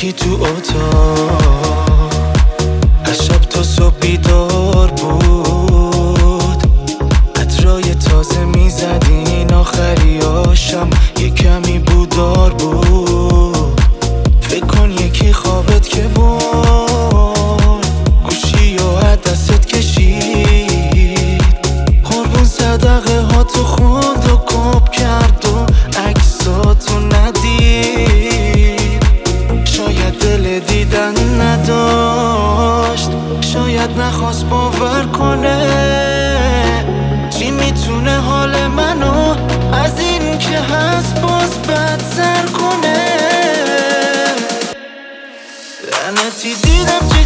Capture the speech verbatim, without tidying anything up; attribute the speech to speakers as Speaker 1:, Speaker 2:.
Speaker 1: یکی تو اتاق از شب تا صبح بیدار بود، عطرای تازه میزدین، آخریاشم یه کمی بودار بود. فکر کن یکی خوابت که بود، گوشی و عدست کشید، قربون صدقه ها تو خوند و کپ کرد و عکساتو ندید. شاید دل دیدن نداشت، شاید نخواست باور کنه چی میتونه حال منو از این که هست باز بدتر کنه. لعنتی دیدم